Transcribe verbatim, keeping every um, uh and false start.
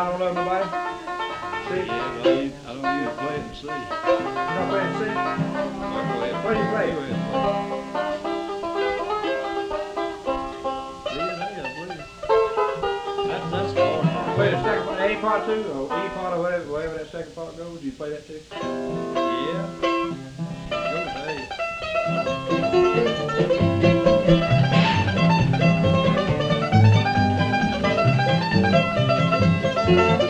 I don't know nobody. See? Yeah, well, you, I don't usually play it in C. You're not playing C? I play it. What do you play? Go ahead and play it. D and A, I believe. That's, that's the hard part. Play the second part, A part two, or E part, or whatever, wherever that second part goes. Do you play that too? Yeah. Go with A.